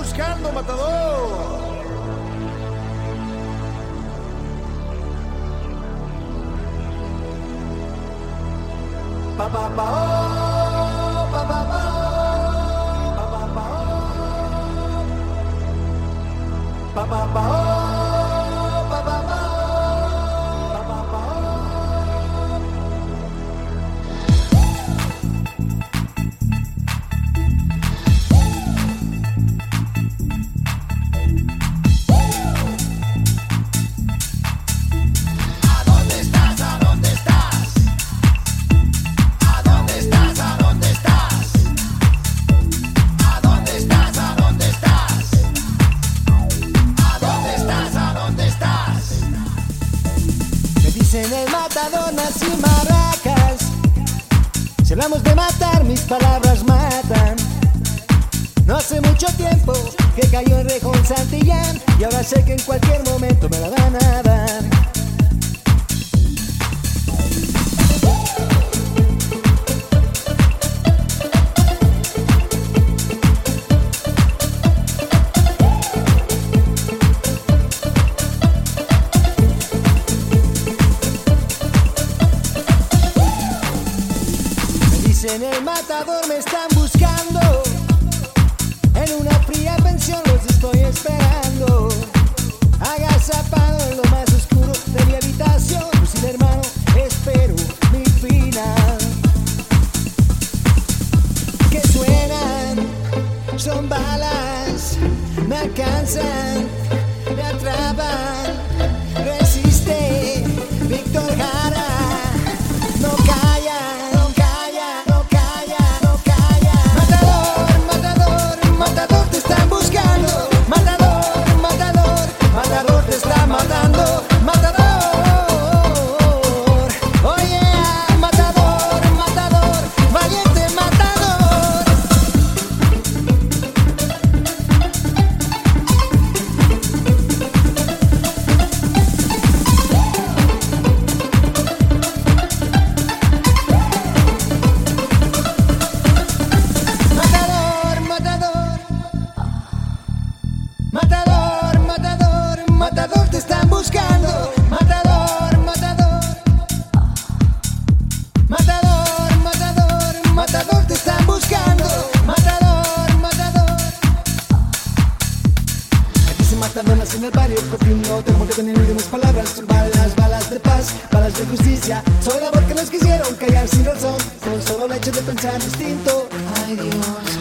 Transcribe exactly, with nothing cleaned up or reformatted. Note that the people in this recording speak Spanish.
buscando, matador. Pa pa pa oh, pa pa pa oh, pa pa pa oh, pa pa pa oh, pa pa pa oh, pa pa pa oh. En el matador nací maracas. Si hablamos de matar, mis palabras matan. No hace mucho tiempo que cayó en Rejón Santillán, y ahora sé que en cualquier momento me la van a dar. En el matador me están buscando, en una fría pensión los estoy esperando, agazapado en lo más oscuro de mi habitación. Fusil hermano, espero mi final. Que suenan, son balas, me alcanzan, me atrapan. Resiste, Víctor Jara, no calla. Matador, matador, matador, te están buscando. Matador, matador. Matador, matador, matador, te están buscando. Matador, matador. Aquí se matan donas en el barrio, no tengo que tener últimas palabras. Son balas, balas de paz, balas de justicia. Soy la voz que nos quisieron callar sin razón, con solo el hecho de pensar distinto. Ay Dios.